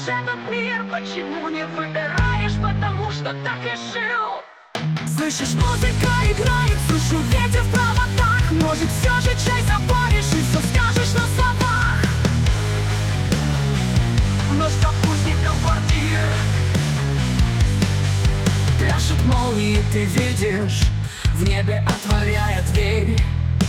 этот мир? Почему не выбираешь? Потому что так решил. Слышишь, музыка играет, слышу ветер в проводах. Может, все же чай запаришь и все скажешь на словах. Но что узником квартир пляшут молнии, ты видишь, в небе отворяя дверь.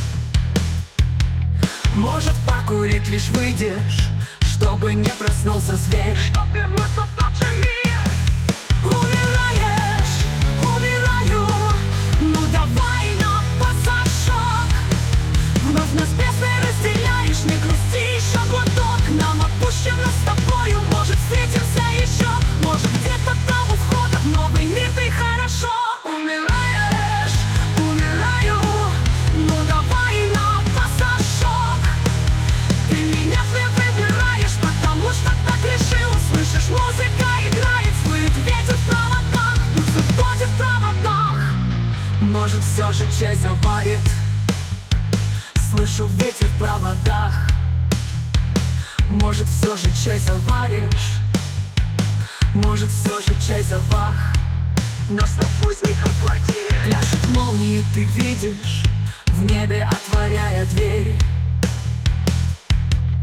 Может, покурить лишь выйдешь, чтобы не проснулся зверь, чтоб вернуться в тот же мир. Умираешь, умираю, ну давай на пассажок. Вновь нас бездной разделяешь, не грусти, еще глоток. Нам отпущено с тобою, может встретимся еще. Может где-то там у входа в новый мир, ты хорошо. Умираешь, умираю, ну давай на пассажок. Ты меня не выбираешь, потому что так решил. Слышишь, музыка играет, слышит ветер в проводах. Дух ходит в проводах. Может, все же чай заварит. Слышу ветер в проводах. Может, все же чай заваришь. Может, все же чай завах. Но стоп, узником квартир пляшут молнии, ты видишь, в небе отворяя дверь.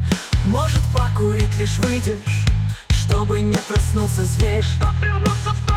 Может, покурить лишь выйдешь, чтобы не проснулся зверь, чтоб вернуться в